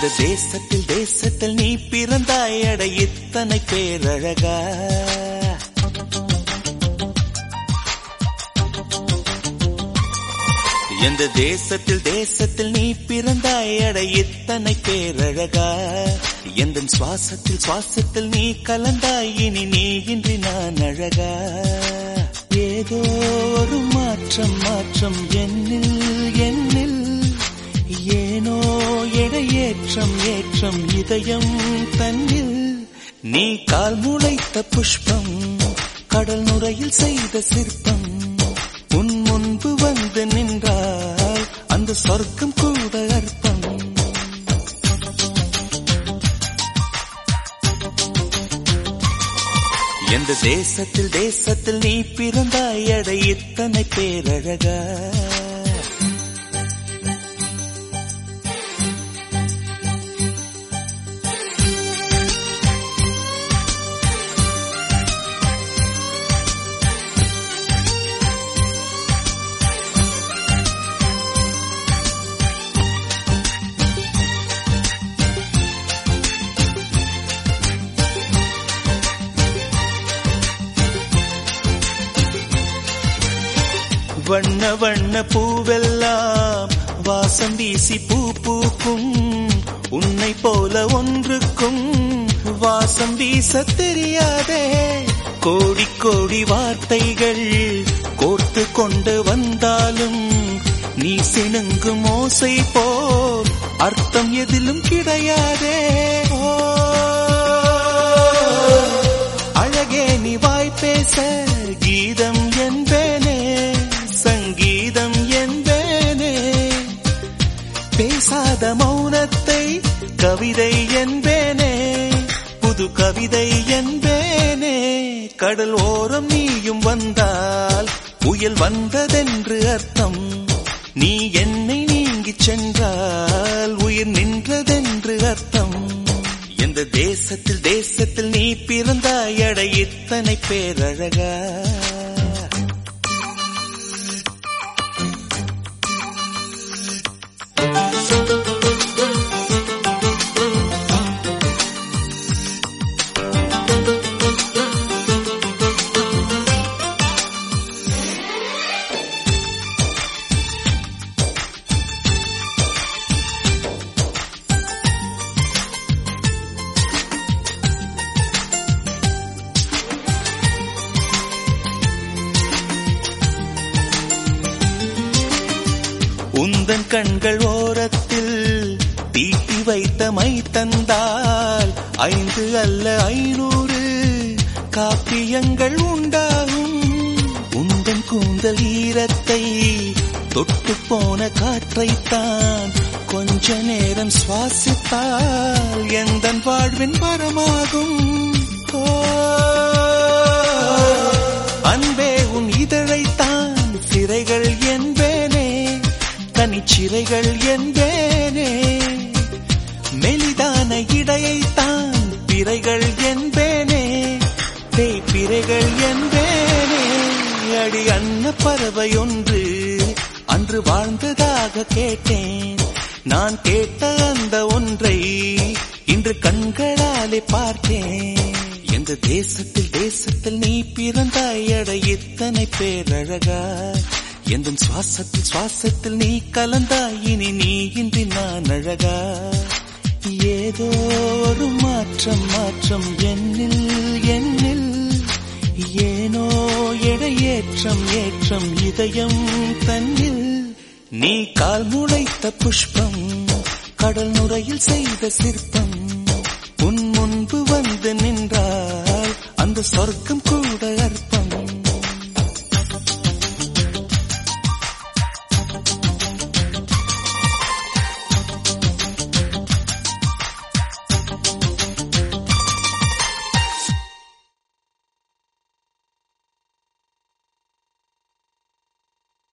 எந்த தேசத்தில் தேசத்தில் நீ பிறந்தாய் அட இத்தனை பேரழகா. எந்த தேசத்தில் தேசத்தில் நீ பிறந்தாய் அட இத்தனை பேரழகா. எந்த சுவாசத்தில் சுவாசத்தில் நீ கலந்தாய் இனி நீ இன்றி நான் அழகா. ஏதோ ஒரு மாற்றம் மாற்றம் என்னில் என்னில் ஏனோ எடையேற்றம் ஏற்றம் இதயம் தன்னில். நீ கால் முளைத்த புஷ்பம் கடல் நுரையில் செய்த சிற்பம் உன் முன்பு வந்து நின்றால் அந்த சொர்க்கம் கூட அர்த்தம். எந்த தேசத்தில் தேசத்தில் நீ பிறந்தாய் அட இத்தனை பேரழகா. வண்ண வண்ண பூவெல்லாம் வாசம் வீசி பூ பூக்கும். உன்னை போல ஒன்றுக்கும் வாசம் வீச தெரியாதே. கோடி கோடி வார்த்தைகள் கோர்த்து கொண்டு வந்தாலும் நீ சிணுங்கும் ஓசை போல் அர்த்தம் எதிலும் கிடையாதே. அழகே நீ வாய் பேச கீதம் என்பேனே சங்கீதம் என்பேனே. பேசாத மௌனத்தை கவிதை என்பேனே புது கவிதை என்பேனே. கடல் ஓரம் நீயும் வந்தால் புயல் வந்ததென்று அர்த்தம். நீ என்னை நீங்கிச் சென்றால் உயிர் நின்றதென்று அர்த்தம். எந்த தேசத்தில் தேசத்தில் நீ பிறந்தாய் அட இத்தனை பேரழகா. உந்தன் கண்கள் ஓரத்தில் தீட்டி வைத்த மை தந்தால் 5 அல்ல 500 காப்பியங்கள் உண்டாகும். உந்தன் கூந்தல் ஈரத்தை தொட்டு போன காற்றைத்தான் கொஞ்ச நேரம் சுவாசித்தால் எந்தன் வாழ்வின் வரமாகும். அன்பே உன் இதழைத்தான் சிறைகள் என்பேனே தனிச்சிறைகள் என்பேனே. மெலிதான இடையைத்தான் பிறைகள் என்பேனே தேய்பிறைகள் என்பேனே. அடி அன்ன பறவை ஒன்று அன்று வாழ்ந்ததாக கேட்டேன். நான் கேட்ட அந்த ஒன்றை இன்று கண்களாலே பார்த்தேன். எந்த தேசத்தில் தேசத்தில் நீ பிறந்தாய் அட இத்தனை பேரழகா. எந்த சுவாசத்தில் சுவாசத்தில் நீ கலந்தாய் இனி நீ இன்றி நான் அழகா. ஏதோ ஒரு மாற்றம் மாற்றம் என்னில் என்னில் ஏனோ எடையேற்றம் ஏற்றம் இதயம் தன்னில். நீ கால் முளைத்த புஷ்பம் கடல் நுரையில் செய்த சிற்பம் உன் முன்பு வந்து நின்றால் அந்த சொர்க்கம் கூட